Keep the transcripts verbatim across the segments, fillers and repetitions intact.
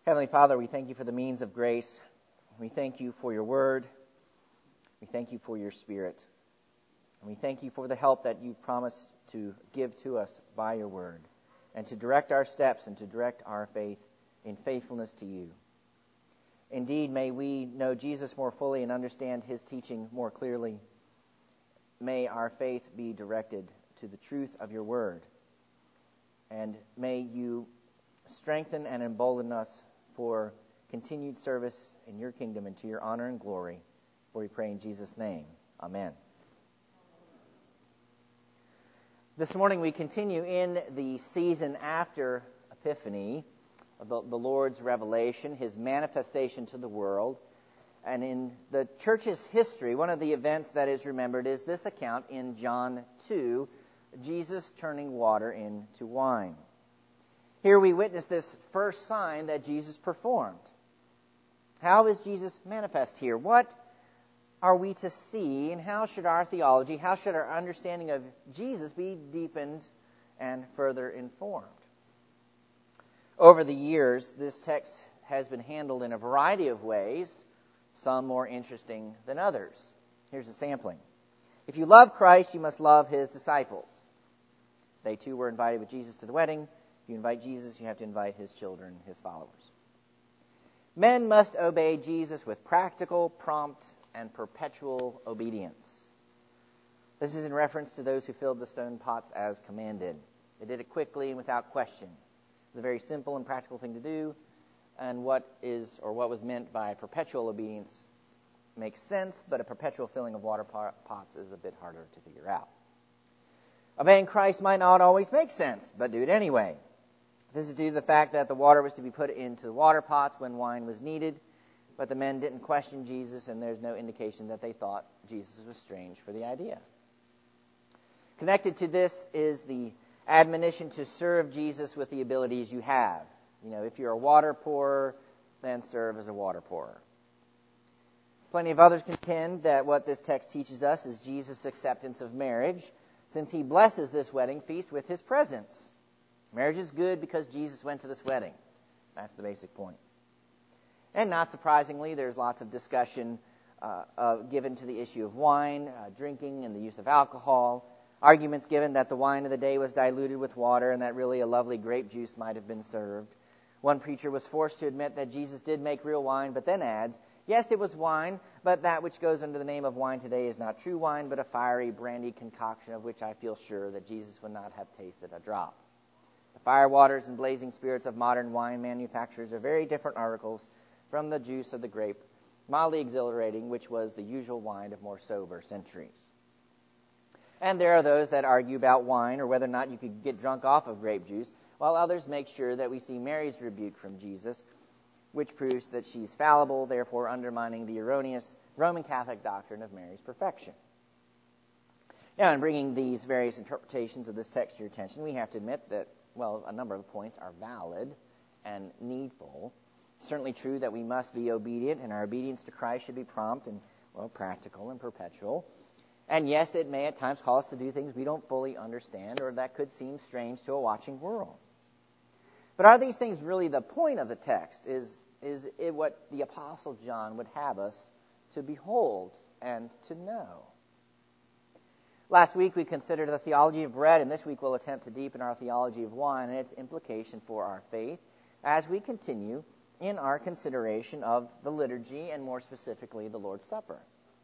Heavenly Father, we thank you for the means of grace. We thank you for your word. We thank you for your Spirit. And we thank you for the help that you've promised to give to us by your word, and to direct our steps and to direct our faith in faithfulness to you. Indeed, may we know Jesus more fully and understand his teaching more clearly. May our faith be directed to the truth of your word. And may you strengthen and embolden us for continued service in your kingdom and to your honor and glory. For we pray in Jesus' name. Amen. This morning we continue in the season after Epiphany, the, the Lord's revelation, his manifestation to the world. And in the church's history, one of the events that is remembered is this account in John two, Jesus turning water into wine. Here we witness this first sign that Jesus performed. How is Jesus manifest here? What are we to see, and how should our theology, how should our understanding of Jesus be deepened and further informed? Over the years, this text has been handled in a variety of ways, some more interesting than others. Here's a sampling. If you love Christ, you must love his disciples. They too were invited with Jesus to the wedding. If you invite Jesus, you have to invite his children, his followers. Men must obey Jesus with practical, prompt, and perpetual obedience. This is in reference to those who filled the stone pots as commanded. They did it quickly and without question. It was a very simple and practical thing to do, and what is or what was meant by perpetual obedience makes sense, but a perpetual filling of water pots is a bit harder to figure out. Obeying Christ might not always make sense, but do it anyway. This is due to the fact that the water was to be put into the water pots when wine was needed, but the men didn't question Jesus, and there's no indication that they thought Jesus was strange for the idea. Connected to this is the admonition to serve Jesus with the abilities you have. You know, if you're a water pourer, then serve as a water pourer. Plenty of others contend that what this text teaches us is Jesus' acceptance of marriage, since he blesses this wedding feast with his presence. Marriage is good because Jesus went to this wedding. That's the basic point. And not surprisingly, there's lots of discussion uh, uh, given to the issue of wine, uh, drinking, and the use of alcohol. Arguments given that the wine of the day was diluted with water and that really a lovely grape juice might have been served. One preacher was forced to admit that Jesus did make real wine, but then adds, yes, it was wine, but that which goes under the name of wine today is not true wine, but a fiery brandy concoction of which I feel sure that Jesus would not have tasted a drop. The fire waters and blazing spirits of modern wine manufacturers are very different articles from the juice of the grape, mildly exhilarating, which was the usual wine of more sober centuries. And there are those that argue about wine or whether or not you could get drunk off of grape juice, while others make sure that we see Mary's rebuke from Jesus, which proves that she's fallible, therefore undermining the erroneous Roman Catholic doctrine of Mary's perfection. Now, in bringing these various interpretations of this text to your attention, we have to admit that, well, a number of points are valid and needful. It's certainly true that we must be obedient, and our obedience to Christ should be prompt and, well, practical and perpetual. And yes, it may at times call us to do things we don't fully understand or that could seem strange to a watching world. But are these things really the point of the text? Is, is it what the Apostle John would have us to behold and to know? Last week we considered the theology of bread, and this week we'll attempt to deepen our theology of wine and its implication for our faith as we continue in our consideration of the liturgy and more specifically the Lord's Supper.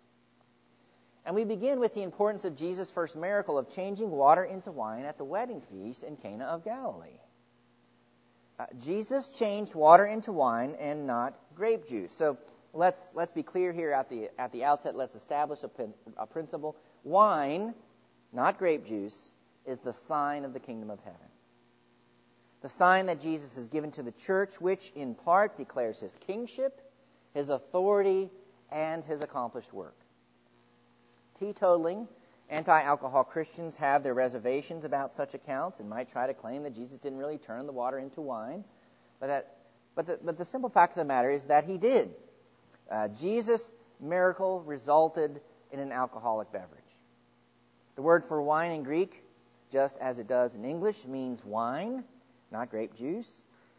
And we begin with the importance of Jesus' first miracle of changing water into wine at the wedding feast in Cana of Galilee. Uh, Jesus changed water into wine and not grape juice. So let's let's be clear here at the at the outset. Let's establish a, a principle. Wine, not grape juice, is the sign of the kingdom of heaven. The sign that Jesus has given to the church, which in part declares his kingship, his authority, and his accomplished work. Teetotaling, anti-alcohol Christians have their reservations about such accounts and might try to claim that Jesus didn't really turn the water into wine. But that, but the, but the simple fact of the matter is that he did. Uh, Jesus' miracle resulted in an alcoholic beverage. The word for wine in Greek, just as it does in English, means wine, not grape juice.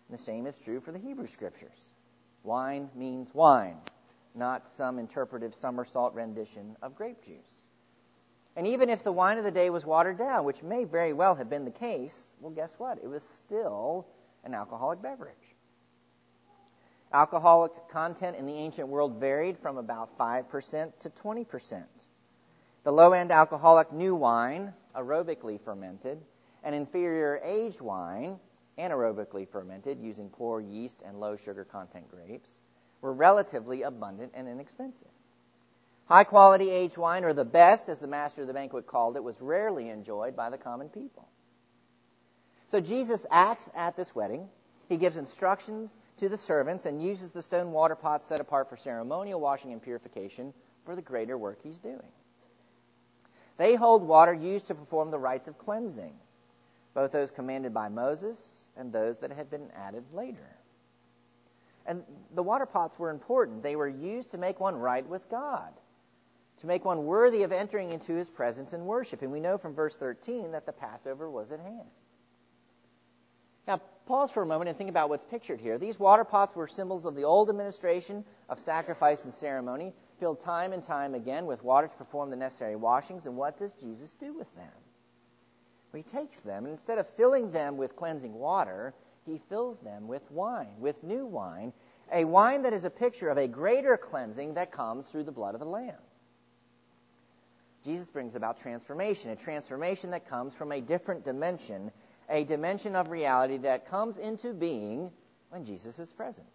And the same is true for the Hebrew Scriptures. Wine means wine, not some interpretive somersault rendition of grape juice. And even if the wine of the day was watered down, which may very well have been the case, well, guess what? It was still an alcoholic beverage. Alcoholic content in the ancient world varied from about five percent to twenty percent. The low-end alcoholic new wine, aerobically fermented, and inferior aged wine, anaerobically fermented using poor yeast and low sugar content grapes, were relatively abundant and inexpensive. High-quality aged wine, or the best, as the master of the banquet called it, was rarely enjoyed by the common people. So Jesus acts at this wedding. He gives instructions to the servants and uses the stone water pots set apart for ceremonial washing and purification for the greater work he's doing. They hold water used to perform the rites of cleansing, both those commanded by Moses and those that had been added later. And the water pots were important. They were used to make one right with God, to make one worthy of entering into his presence and worship. And we know from verse thirteen that the Passover was at hand. Now, pause for a moment and think about what's pictured here. These water pots were symbols of the old administration of sacrifice and ceremony, filled time and time again with water to perform the necessary washings. And what does Jesus do with them? Well, he takes them, and instead of filling them with cleansing water, he fills them with wine, with new wine, a wine that is a picture of a greater cleansing that comes through the blood of the Lamb. Jesus brings about transformation, a transformation that comes from a different dimension, a dimension of reality that comes into being when Jesus is present.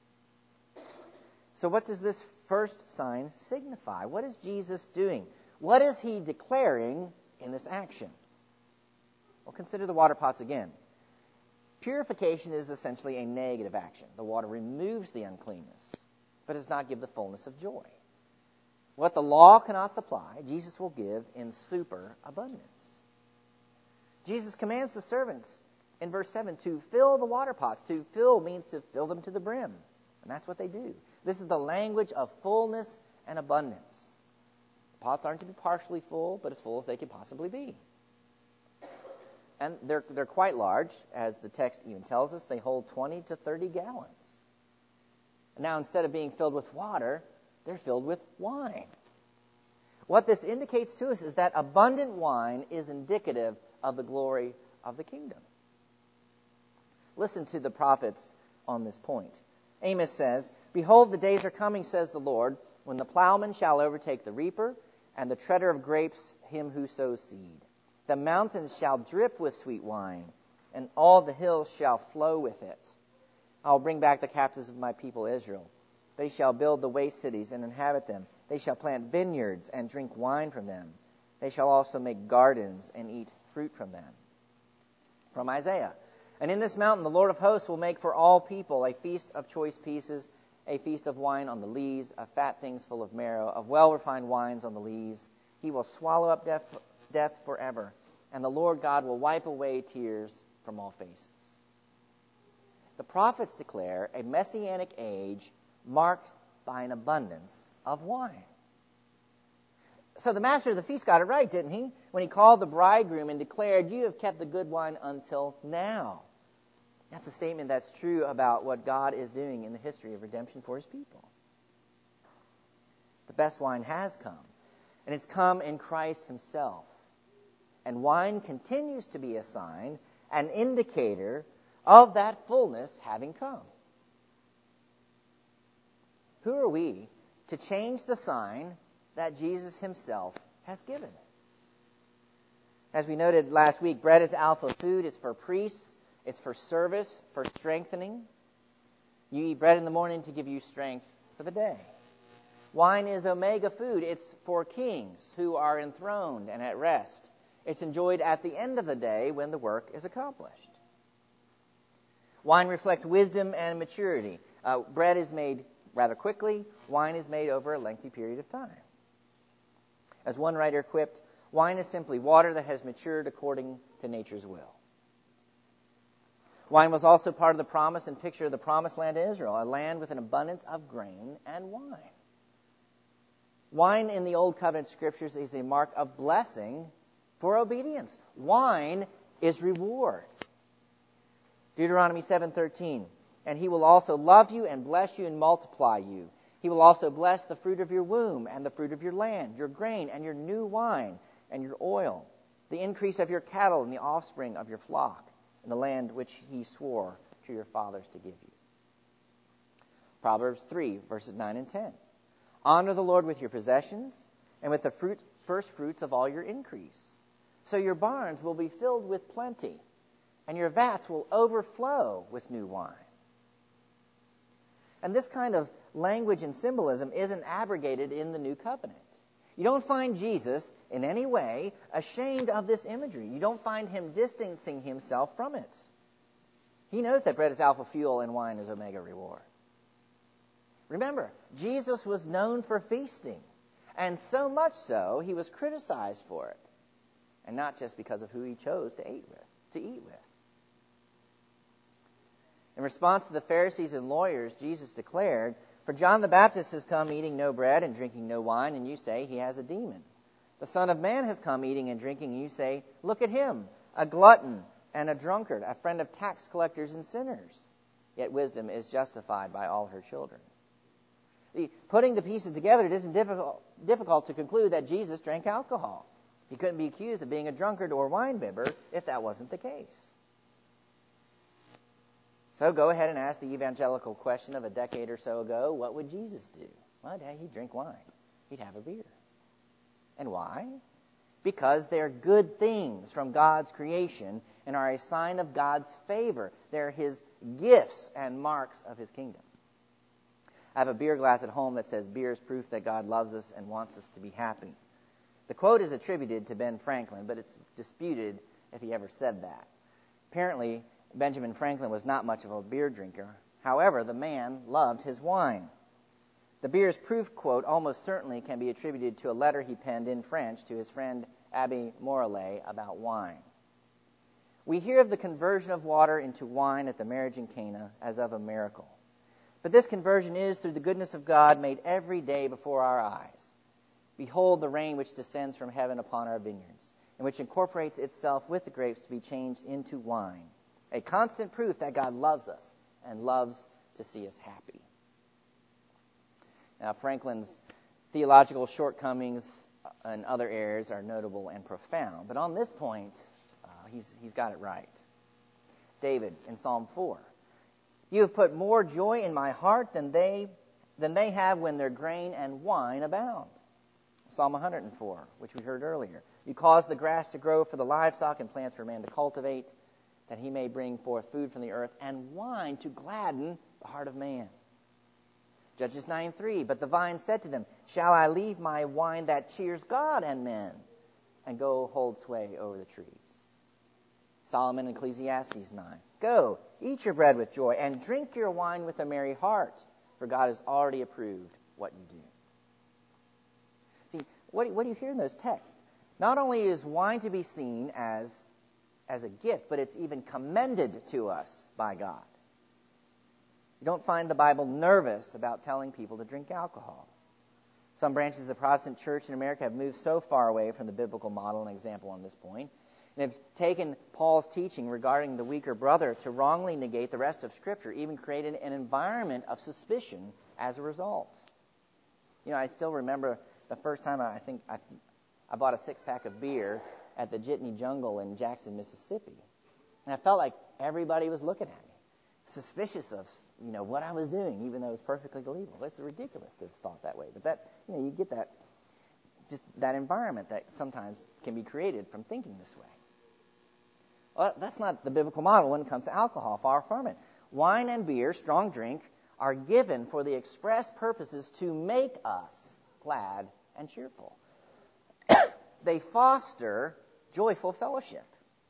So what does this first sign signify? What is Jesus doing? What is he declaring in this action? Well, consider the water pots again. Purification is essentially a negative action. The water removes the uncleanness, but does not give the fullness of joy. What the law cannot supply, Jesus will give in superabundance. Jesus commands the servants in verse seven to fill the water pots. To fill means to fill them to the brim, and that's what they do. This is the language of fullness and abundance. The pots aren't to be partially full, but as full as they can possibly be. And they're they're quite large, as the text even tells us. They hold twenty to thirty gallons. Now, instead of being filled with water, they're filled with wine. What this indicates to us is that abundant wine is indicative of the glory of the kingdom. Listen to the prophets on this point. Amos says, "Behold, the days are coming, says the Lord, when the plowman shall overtake the reaper, and the treader of grapes him who sows seed. The mountains shall drip with sweet wine, and all the hills shall flow with it. I will bring back the captives of my people Israel. They shall build the waste cities and inhabit them. They shall plant vineyards and drink wine from them. They shall also make gardens and eat fruit from them." From Isaiah, "And in this mountain the Lord of hosts will make for all people a feast of choice pieces, a feast of wine on the lees, of fat things full of marrow, of well-refined wines on the lees. He will swallow up death, death forever, and the Lord God will wipe away tears from all faces." The prophets declare a messianic age marked by an abundance of wine. So the master of the feast got it right, didn't he? When he called the bridegroom and declared, "You have kept the good wine until now." That's a statement that's true about what God is doing in the history of redemption for his people. The best wine has come, and it's come in Christ himself. And wine continues to be a sign, an indicator of that fullness having come. Who are we to change the sign that Jesus himself has given? As we noted last week, bread is alpha food. It's for priests. It's for service, for strengthening. You eat bread in the morning to give you strength for the day. Wine is omega food. It's for kings who are enthroned and at rest. It's enjoyed at the end of the day when the work is accomplished. Wine reflects wisdom and maturity. Uh, bread is made rather quickly. Wine is made over a lengthy period of time. As one writer quipped, wine is simply water that has matured according to nature's will. Wine was also part of the promise and picture of the promised land to Israel, a land with an abundance of grain and wine. Wine in the Old Covenant Scriptures is a mark of blessing for obedience. Wine is reward. Deuteronomy seven thirteen, and he will also love you and bless you and multiply you. He will also bless the fruit of your womb and the fruit of your land, your grain and your new wine and your oil, the increase of your cattle and the offspring of your flock, in the land which he swore to your fathers to give you. Proverbs three, verses nine and ten. Honor the Lord with your possessions and with the fruit, first fruits of all your increase. So your barns will be filled with plenty, and your vats will overflow with new wine. And this kind of language and symbolism isn't abrogated in the New Covenant. You don't find Jesus in any way ashamed of this imagery. You don't find him distancing himself from it. He knows that bread is alpha fuel and wine is omega reward. Remember, Jesus was known for feasting, and so much so he was criticized for it, and not just because of who he chose to eat with. To eat with. In response to the Pharisees and lawyers, Jesus declared, "For John the Baptist has come eating no bread and drinking no wine, and you say he has a demon. The Son of Man has come eating and drinking, and you say, look at him, a glutton and a drunkard, a friend of tax collectors and sinners. Yet wisdom is justified by all her children." The, putting the pieces together, it isn't difficult, difficult to conclude that Jesus drank alcohol. He couldn't be accused of being a drunkard or wine bibber if that wasn't the case. So go ahead and ask the evangelical question of a decade or so ago, what would Jesus do? Well, he'd drink wine. He'd have a beer. And why? Because they're good things from God's creation and are a sign of God's favor. They're his gifts and marks of his kingdom. I have a beer glass at home that says, "Beer is proof that God loves us and wants us to be happy." The quote is attributed to Ben Franklin, but it's disputed if he ever said that. Apparently, Benjamin Franklin was not much of a beer drinker. However, the man loved his wine. The beer is proof quote almost certainly can be attributed to a letter he penned in French to his friend Abbé Morellet about wine. We hear of the conversion of water into wine at the marriage in Cana as of a miracle. But this conversion is, through the goodness of God, made every day before our eyes. Behold the rain which descends from heaven upon our vineyards, and which incorporates itself with the grapes to be changed into wine. A constant proof that God loves us and loves to see us happy. Now, Franklin's theological shortcomings and other errors are notable and profound. But on this point, uh, he's, he's got it right. David in Psalm four. "You have put more joy in my heart than they, than they have when their grain and wine abound." Psalm one hundred four, which we heard earlier. "You cause the grass to grow for the livestock and plants for man to cultivate, that he may bring forth food from the earth, and wine to gladden the heart of man." Judges nine three, "But the vine said to them, shall I leave my wine that cheers God and men, and go hold sway over the trees?" Solomon in Ecclesiastes nine, "Go, eat your bread with joy, and drink your wine with a merry heart, for God has already approved what you do." See, what, what do you hear in those texts? Not only is wine to be seen as, as a gift, but it's even commended to us by God. You don't find the Bible nervous about telling people to drink alcohol. Some branches of the Protestant church in America have moved so far away from the biblical model and example on this point, and have taken Paul's teaching regarding the weaker brother to wrongly negate the rest of Scripture, even created an environment of suspicion as a result. You know, I still remember the first time I, I think I, I bought a six-pack of beer at the Jitney Jungle in Jackson, Mississippi. And I felt like everybody was looking at me, suspicious of, you know, what I was doing, even though it was perfectly legal. It's ridiculous to have thought that way. But that, you know, you get that, just that environment that sometimes can be created from thinking this way. Well, that's not the biblical model when it comes to alcohol. Far from it. Wine and beer, strong drink, are given for the express purposes to make us glad and cheerful. They foster joyful fellowship.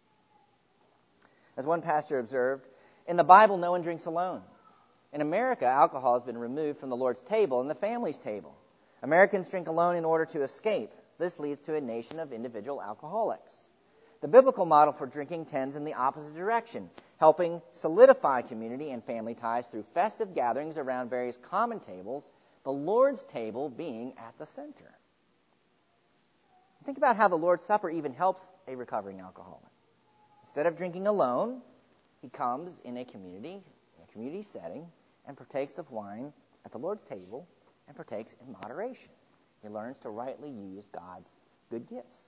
As one pastor observed, in the Bible, no one drinks alone. In America, alcohol has been removed from the Lord's table and the family's table. Americans drink alone in order to escape. This leads to a nation of individual alcoholics. The biblical model for drinking tends in the opposite direction, helping solidify community and family ties through festive gatherings around various common tables, the Lord's table being at the center. Think about how the Lord's Supper even helps a recovering alcoholic. Instead of drinking alone, he comes in a community, in a community setting, and partakes of wine at the Lord's table and partakes in moderation. He learns to rightly use God's good gifts.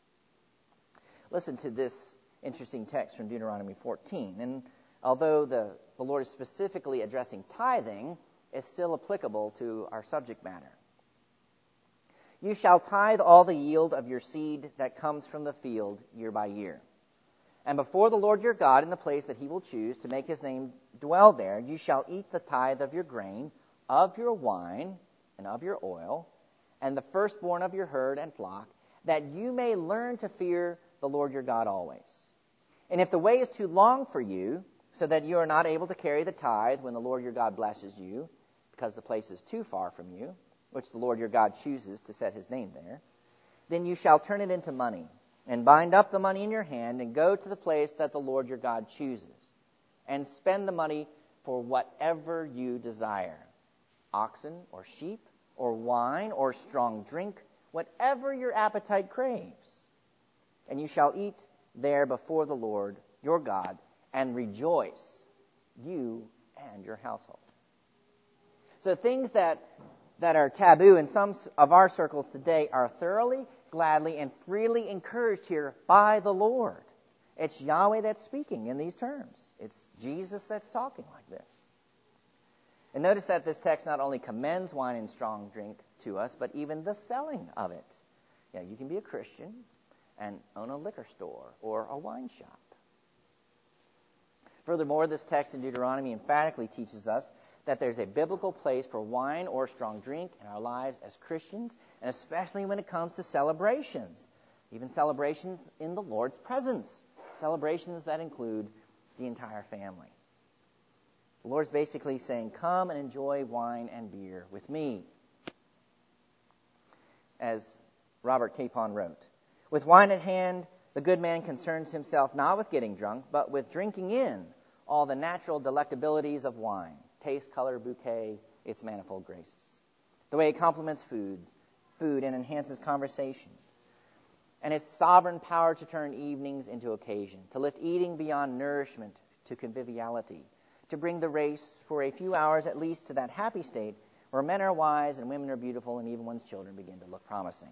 Listen to this interesting text from Deuteronomy fourteen. And although the, the Lord is specifically addressing tithing, it's still applicable to our subject matter. You shall tithe all the yield of your seed that comes from the field year by year. And before the Lord your God in the place that he will choose to make his name dwell there, you shall eat the tithe of your grain, of your wine, and of your oil, and the firstborn of your herd and flock, that you may learn to fear the Lord your God always. And if the way is too long for you, so that you are not able to carry the tithe when the Lord your God blesses you, because the place is too far from you, which the Lord your God chooses to set his name there, then you shall turn it into money, and bind up the money in your hand, and go to the place that the Lord your God chooses, and spend the money for whatever you desire, oxen or sheep or wine or strong drink, whatever your appetite craves. And you shall eat there before the Lord your God, and rejoice, you and your household. So things that, that are taboo in some of our circles today are thoroughly, gladly, and freely encouraged here by the Lord. It's Yahweh that's speaking in these terms. It's Jesus that's talking like this. And notice that this text not only commends wine and strong drink to us, but even the selling of it. You know, you can be a Christian and own a liquor store or a wine shop. Furthermore, this text in Deuteronomy emphatically teaches us that there's a biblical place for wine or strong drink in our lives as Christians, and especially when it comes to celebrations, even celebrations in the Lord's presence, celebrations that include the entire family. The Lord's basically saying, come and enjoy wine and beer with me. As Robert Capon wrote, with wine at hand, the good man concerns himself not with getting drunk, but with drinking in all the natural delectabilities of wine, taste, color, bouquet, its manifold graces, the way it complements food, food and enhances conversation, and its sovereign power to turn evenings into occasion, to lift eating beyond nourishment to conviviality, to bring the race for a few hours at least to that happy state where men are wise and women are beautiful and even one's children begin to look promising.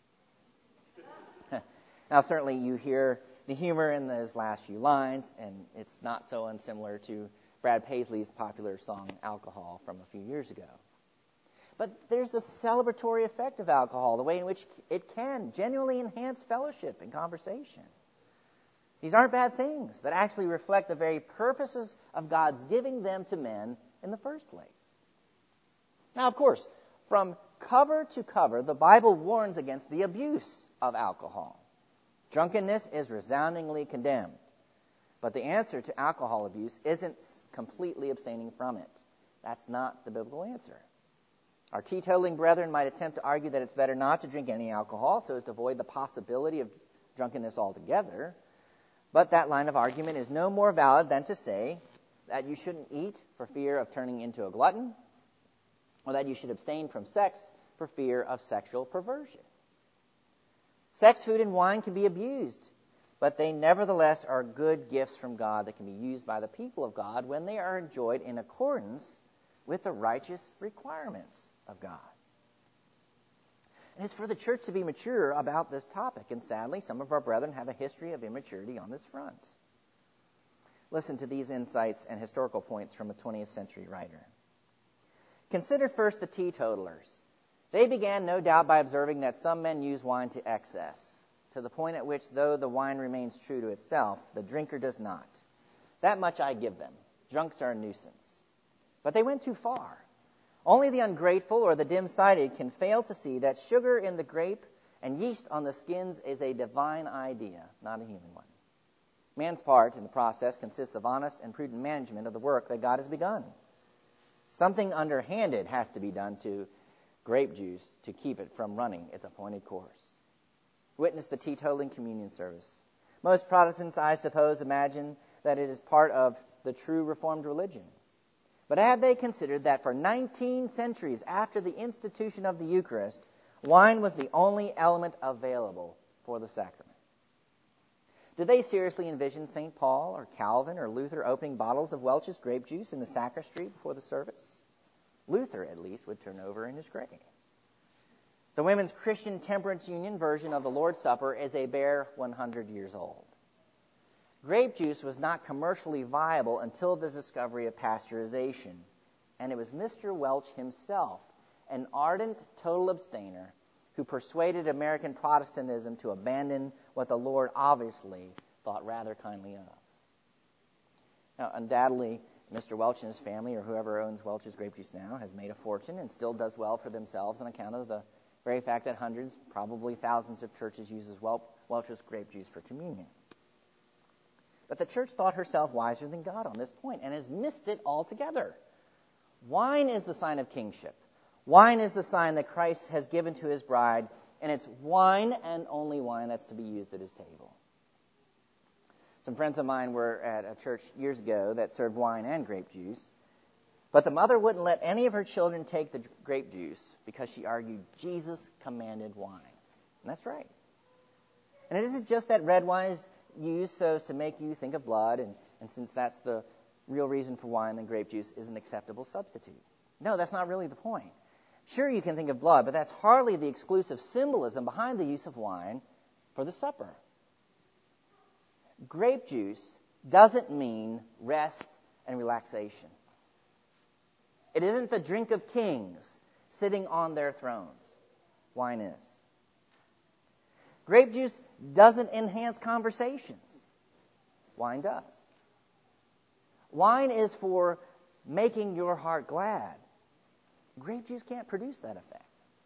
Now, certainly you hear the humor in those last few lines, and it's not so unsimilar to Brad Paisley's popular song, Alcohol, from a few years ago. But there's the celebratory effect of alcohol, the way in which it can genuinely enhance fellowship and conversation. These aren't bad things, but actually reflect the very purposes of God's giving them to men in the first place. Now, of course, from cover to cover, the Bible warns against the abuse of alcohol. Drunkenness is resoundingly condemned. But the answer to alcohol abuse isn't completely abstaining from it. That's not the biblical answer. Our teetotaling brethren might attempt to argue that it's better not to drink any alcohol so as to avoid the possibility of drunkenness altogether. But that line of argument is no more valid than to say that you shouldn't eat for fear of turning into a glutton, or that you should abstain from sex for fear of sexual perversion. Sex, food, and wine can be abused, but they nevertheless are good gifts from God that can be used by the people of God when they are enjoyed in accordance with the righteous requirements of God. And it's for the church to be mature about this topic, and sadly, some of our brethren have a history of immaturity on this front. Listen to these insights and historical points from a twentieth century writer. Consider first the teetotalers. They began, no doubt, by observing that some men use wine to excess, to the point at which, though the wine remains true to itself, the drinker does not. That much I give them. Drunks are a nuisance. But they went too far. Only the ungrateful or the dim-sighted can fail to see that sugar in the grape and yeast on the skins is a divine idea, not a human one. Man's part in the process consists of honest and prudent management of the work that God has begun. Something underhanded has to be done to grape juice to keep it from running its appointed course. Witness the teetotaling communion service. Most Protestants, I suppose, imagine that it is part of the true Reformed religion. But have they considered that for nineteen centuries after the institution of the Eucharist, wine was the only element available for the sacrament? Did they seriously envision Saint Paul or Calvin or Luther opening bottles of Welch's grape juice in the sacristy before the service? Luther, at least, would turn over in his grave. The Women's Christian Temperance Union version of the Lord's Supper is a bare one hundred years old. Grape juice was not commercially viable until the discovery of pasteurization, and it was Mister Welch himself, an ardent total abstainer, who persuaded American Protestantism to abandon what the Lord obviously thought rather kindly of. Now, undoubtedly, Mister Welch and his family, or whoever owns Welch's grape juice now, has made a fortune and still does well for themselves on account of the very fact that hundreds, probably thousands of churches uses Wel- Welch's grape juice for communion. But the church thought herself wiser than God on this point and has missed it altogether. Wine is the sign of kingship. Wine is the sign that Christ has given to his bride, and it's wine and only wine that's to be used at his table. Some friends of mine were at a church years ago that served wine and grape juice, but the mother wouldn't let any of her children take the grape juice because she argued Jesus commanded wine. And that's right. And it isn't just that red wine is used so as to make you think of blood, and, and since that's the real reason for wine, then grape juice is an acceptable substitute. No, that's not really the point. Sure, you can think of blood, but that's hardly the exclusive symbolism behind the use of wine for the supper. Grape juice doesn't mean rest and relaxation. It isn't the drink of kings sitting on their thrones. Wine is. Grape juice doesn't enhance conversations. Wine does. Wine is for making your heart glad. Grape juice can't produce that effect.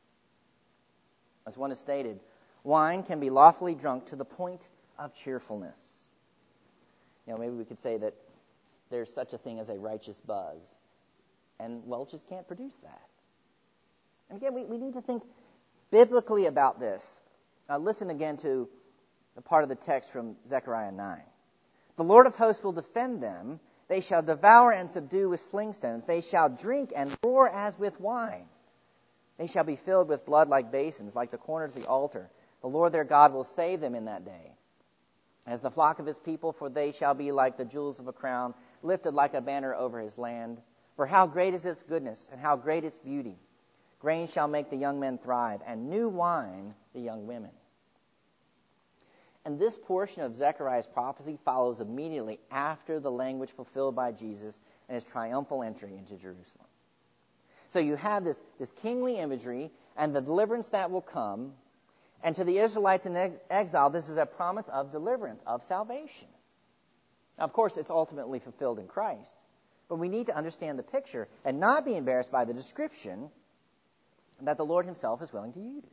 As one has stated, wine can be lawfully drunk to the point of cheerfulness. You know, maybe we could say that there's such a thing as a righteous buzz, and Welch's can't produce that. And again, we, we need to think biblically about this. Uh, listen again to the part of the text from Zechariah nine. The Lord of hosts will defend them. They shall devour and subdue with sling stones. They shall drink and roar as with wine. They shall be filled with blood like basins, like the corners of the altar. The Lord their God will save them in that day. As the flock of his people, for they shall be like the jewels of a crown, lifted like a banner over his land. For how great is its goodness, and how great its beauty. Grain shall make the young men thrive, and new wine the young women. And this portion of Zechariah's prophecy follows immediately after the language fulfilled by Jesus and his triumphal entry into Jerusalem. So you have this, this kingly imagery and the deliverance that will come. And to the Israelites in ex- exile, this is a promise of deliverance, of salvation. Now, of course, it's ultimately fulfilled in Christ. But we need to understand the picture and not be embarrassed by the description that the Lord himself is willing to use.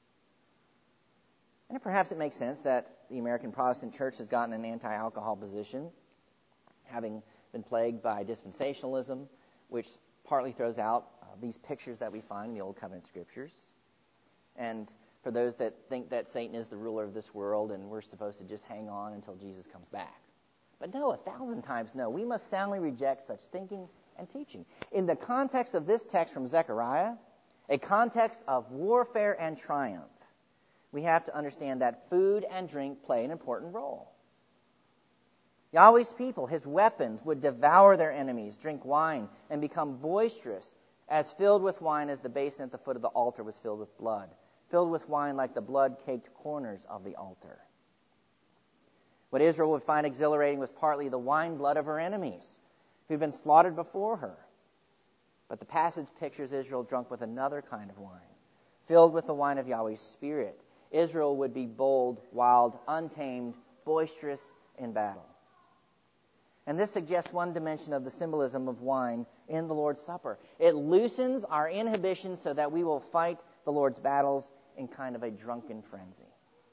And perhaps it makes sense that the American Protestant church has gotten an anti-alcohol position, having been plagued by dispensationalism, which partly throws out uh, these pictures that we find in the Old Covenant Scriptures. And for those that think that Satan is the ruler of this world and we're supposed to just hang on until Jesus comes back. But no, a thousand times no. We must soundly reject such thinking and teaching. In the context of this text from Zechariah, a context of warfare and triumph, we have to understand that food and drink play an important role. Yahweh's people, his weapons, would devour their enemies, drink wine, and become boisterous, as filled with wine as the basin at the foot of the altar was filled with blood, filled with wine like the blood-caked corners of the altar. What Israel would find exhilarating was partly the wine blood of her enemies, who'd been slaughtered before her. But the passage pictures Israel drunk with another kind of wine, filled with the wine of Yahweh's Spirit. Israel would be bold, wild, untamed, boisterous in battle. And this suggests one dimension of the symbolism of wine in the Lord's Supper. It loosens our inhibitions so that we will fight the Lord's battles in kind of a drunken frenzy.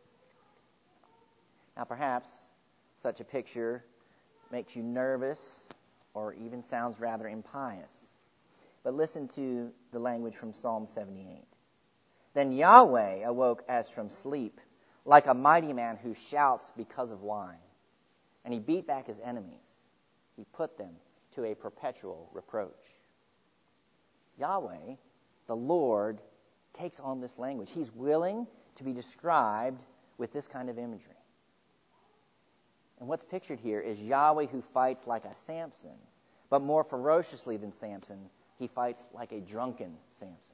Now, perhaps such a picture makes you nervous or even sounds rather impious. But listen to the language from Psalm seventy-eight. Then Yahweh awoke as from sleep, like a mighty man who shouts because of wine. And he beat back his enemies. He put them to a perpetual reproach. Yahweh, the Lord, takes on this language. He's willing to be described with this kind of imagery. And what's pictured here is Yahweh who fights like a Samson, but more ferociously than Samson, he fights like a drunken Samson.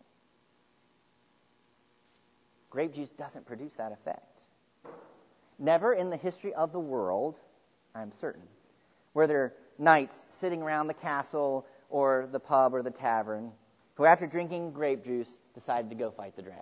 Grape juice doesn't produce that effect. Never in the history of the world, I'm certain, were there knights sitting around the castle or the pub or the tavern who, after drinking grape juice, decided to go fight the dragon.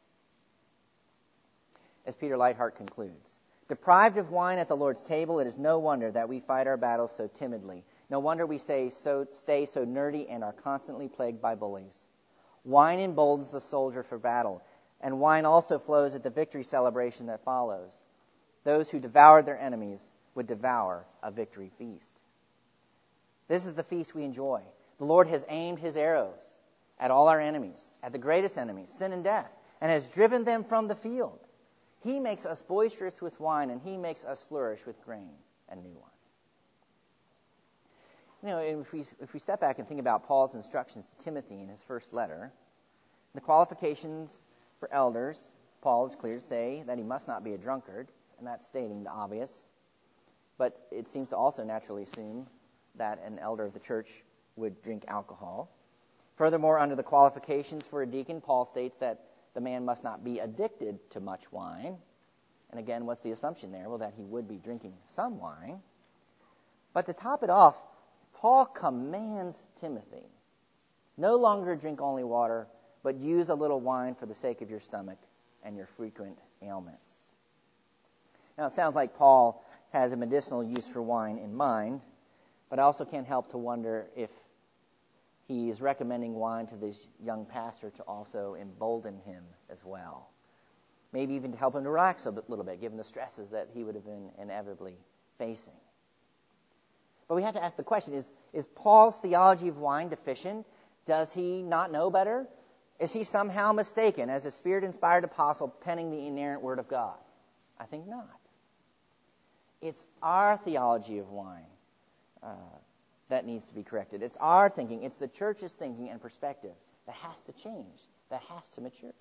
As Peter Leithart concludes, deprived of wine at the Lord's table, it is no wonder that we fight our battles so timidly. No wonder we say so, stay so nerdy and are constantly plagued by bullies. Wine emboldens the soldier for battle, and wine also flows at the victory celebration that follows. Those who devoured their enemies would devour a victory feast. This is the feast we enjoy. The Lord has aimed his arrows at all our enemies, at the greatest enemies, sin and death, and has driven them from the field. He makes us boisterous with wine, and he makes us flourish with grain and new wine. You know, if we, if we step back and think about Paul's instructions to Timothy in his first letter, the qualifications for elders, Paul is clear to say that he must not be a drunkard, and that's stating the obvious. But it seems to also naturally assume that an elder of the church would drink alcohol. Furthermore, under the qualifications for a deacon, Paul states that the man must not be addicted to much wine. And again, what's the assumption there? Well, that he would be drinking some wine. But to top it off, Paul commands Timothy, no longer drink only water, but use a little wine for the sake of your stomach and your frequent ailments. Now, it sounds like Paul has a medicinal use for wine in mind, but I also can't help to wonder if he is recommending wine to this young pastor to also embolden him as well. Maybe even to help him to relax a little bit, given the stresses that he would have been inevitably facing. But we have to ask the question, is, is Paul's theology of wine deficient? Does he not know better? Is he somehow mistaken as a Spirit-inspired apostle penning the inerrant Word of God? I think not. It's our theology of wine uh, that needs to be corrected. It's our thinking, it's the church's thinking and perspective that has to change, that has to mature.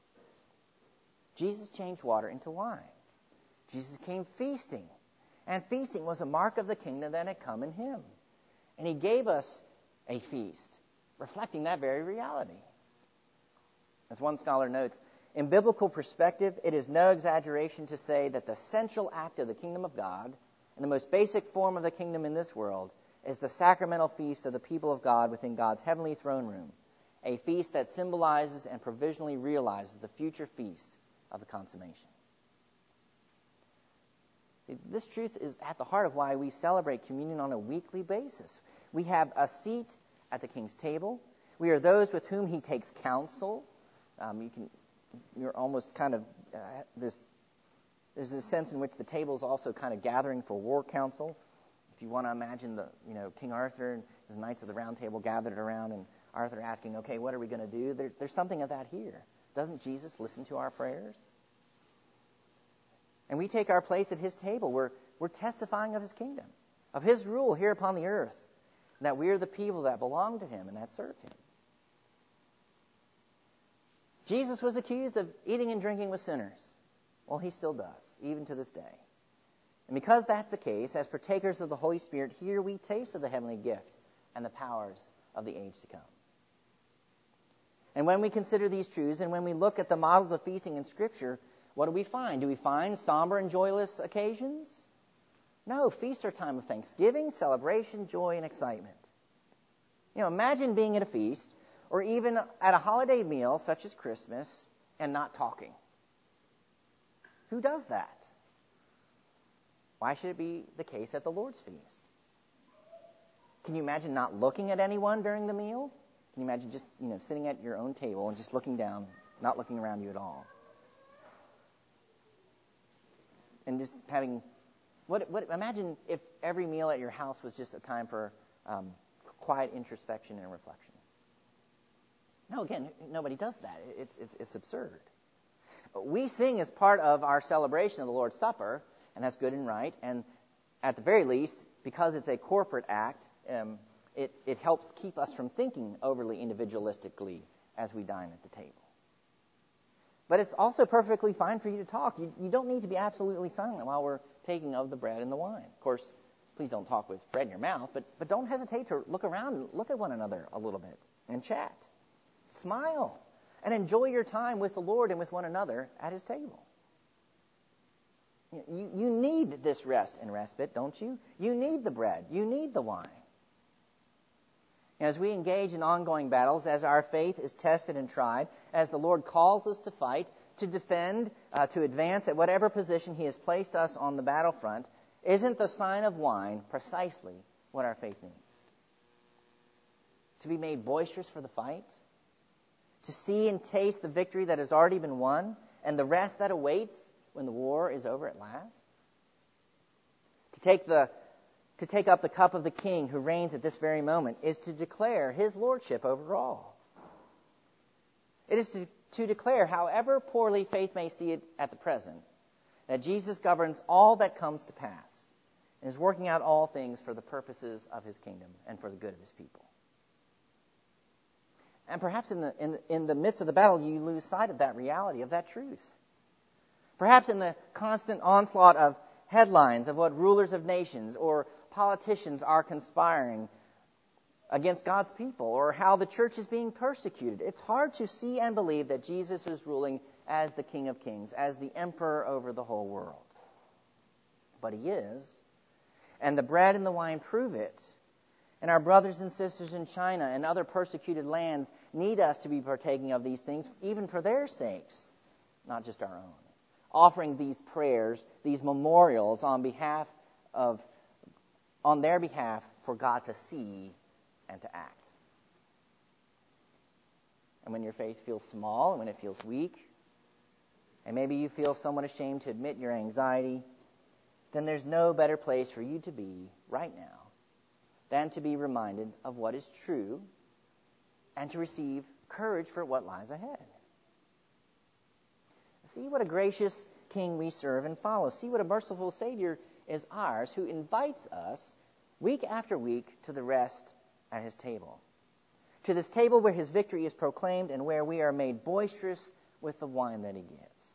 Jesus changed water into wine. Jesus came feasting. And feasting was a mark of the kingdom that had come in him. And he gave us a feast, reflecting that very reality. As one scholar notes, in biblical perspective, it is no exaggeration to say that the central act of the kingdom of God, and the most basic form of the kingdom in this world, is the sacramental feast of the people of God within God's heavenly throne room, a feast that symbolizes and provisionally realizes the future feast of the consummation. This truth is at the heart of why we celebrate communion on a weekly basis. We have a seat at the King's table. We are those with whom he takes counsel. Um, you can, you're almost kind of uh, this. There's a sense in which the table is also kind of gathering for war council. If you want to imagine the, you know, King Arthur and his knights of the Round Table gathered around, and Arthur asking, "Okay, what are we going to do?" There, there's something of that here. Doesn't Jesus listen to our prayers? And we take our place at his table. We're, we're testifying of his kingdom, of his rule here upon the earth, and that we are the people that belong to him and that serve him. Jesus was accused of eating and drinking with sinners. Well, he still does, even to this day. And because that's the case, as partakers of the Holy Spirit, here we taste of the heavenly gift and the powers of the age to come. And when we consider these truths, and when we look at the models of feasting in Scripture, what do we find? Do we find somber and joyless occasions? No, feasts are a time of thanksgiving, celebration, joy, and excitement. You know, imagine being at a feast, or even at a holiday meal, such as Christmas, and not talking. Who does that? Why should it be the case at the Lord's feast? Can you imagine not looking at anyone during the meal? Can you imagine just, you know, sitting at your own table and just looking down, not looking around you at all? And just having, what, what? Imagine if every meal at your house was just a time for um, quiet introspection and reflection. No, again, nobody does that. It's, it's, it's absurd. We sing as part of our celebration of the Lord's Supper, and that's good and right. And at the very least, because it's a corporate act, um, it, it helps keep us from thinking overly individualistically as we dine at the table. But it's also perfectly fine for you to talk. You, you don't need to be absolutely silent while we're partaking of the bread and the wine. Of course, please don't talk with bread in your mouth, but, but don't hesitate to look around and look at one another a little bit and chat. Smile and enjoy your time with the Lord and with one another at his table. You, you need this rest and respite, don't you? You need the bread. You need the wine. As we engage in ongoing battles, as our faith is tested and tried, as the Lord calls us to fight, to defend, uh, to advance at whatever position he has placed us on the battlefront, isn't the sign of wine precisely what our faith needs? To be made boisterous for the fight? To see and taste the victory that has already been won and the rest that awaits when the war is over at last? To take the to take up the cup of the King who reigns at this very moment is to declare his lordship over all. It is to, to declare, however poorly faith may see it at the present, that Jesus governs all that comes to pass and is working out all things for the purposes of his kingdom and for the good of his people. And perhaps in the, in the, in the midst of the battle, you lose sight of that reality, of that truth. Perhaps in the constant onslaught of headlines of what rulers of nations or politicians are conspiring against God's people, or how the church is being persecuted, it's hard to see and believe that Jesus is ruling as the King of Kings, as the emperor over the whole world. But he is. And the bread and the wine prove it. And our brothers and sisters in China and other persecuted lands need us to be partaking of these things, even for their sakes, not just our own. Offering these prayers, these memorials on behalf of, on their behalf, for God to see and to act. And when your faith feels small, and when it feels weak, and maybe you feel somewhat ashamed to admit your anxiety, then there's no better place for you to be right now than to be reminded of what is true and to receive courage for what lies ahead. See what a gracious King we serve and follow. See what a merciful Savior is ours, who invites us week after week to the rest at his table. To this table where his victory is proclaimed and where we are made boisterous with the wine that he gives.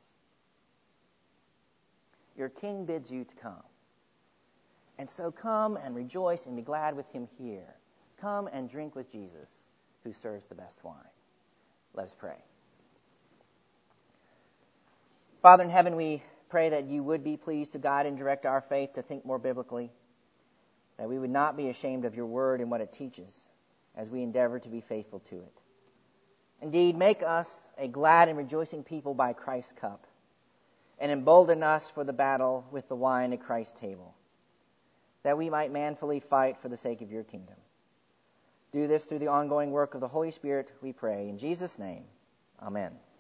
Your King bids you to come. And so come and rejoice and be glad with him here. Come and drink with Jesus, who serves the best wine. Let us pray. Father in heaven, we pray that you would be pleased to guide and direct our faith to think more biblically, that we would not be ashamed of your word and what it teaches as we endeavor to be faithful to it. Indeed, make us a glad and rejoicing people by Christ's cup, and embolden us for the battle with the wine at Christ's table, that we might manfully fight for the sake of your kingdom. Do this through the ongoing work of the Holy Spirit, we pray. In Jesus' name, amen.